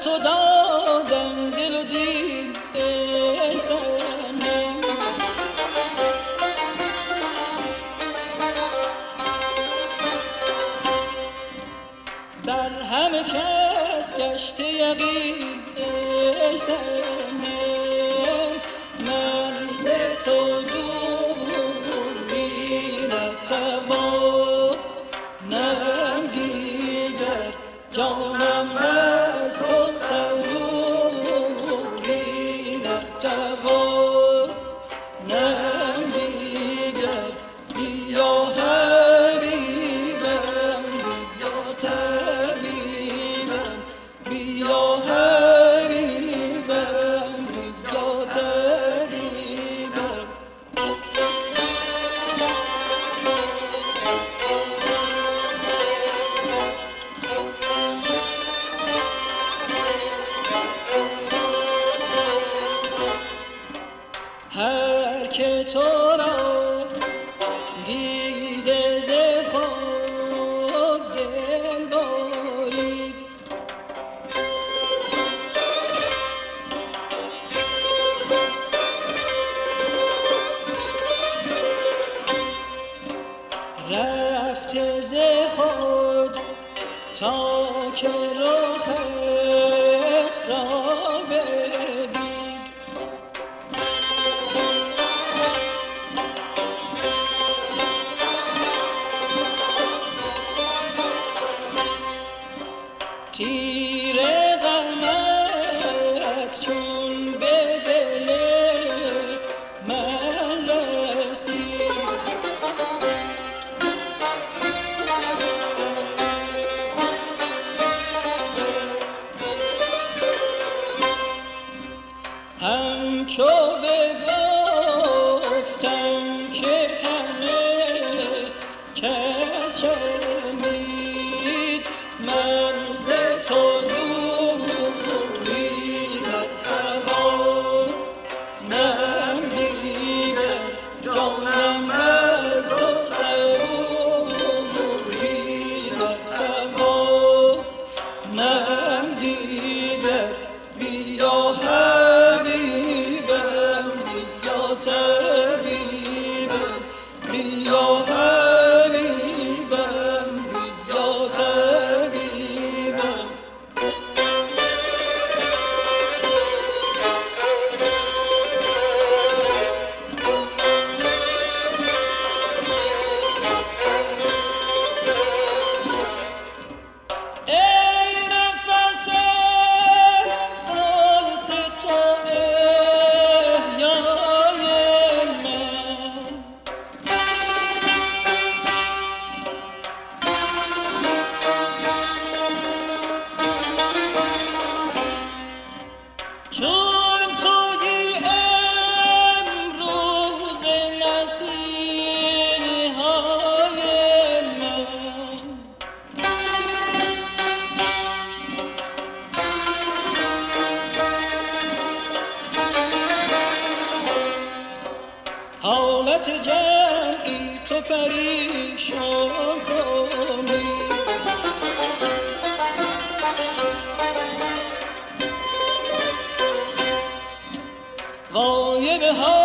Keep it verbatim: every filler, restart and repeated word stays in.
تو دادم دل و دین ای صنم. بر همه کس گشته یقین ای صنم، من ز تو دور بی نتوانم دیگر، جانم از تو صبوری نتوانم دیگر. بیا حبیبم بیا طبیبم، بیا حبیبم بیا طبیبم. هر که تو را دیده ز خواب دل برید، رفته ز خود تا که رخت را بدید. تیر غمت چون به دل من رسید، همچو بگفتم که همه کس شنید، من ز تو دوری نتوانم دیگر، جانم از تو صبوری نتوانم دیگر. بیا حبیبم بیا طبیبم، بیا حبیبم بیا طبیبم. ای نفس قدس تو احیای من، چون تویی امروز مسیحای من. حالت جمعی تو پریشان کنی، وای به حال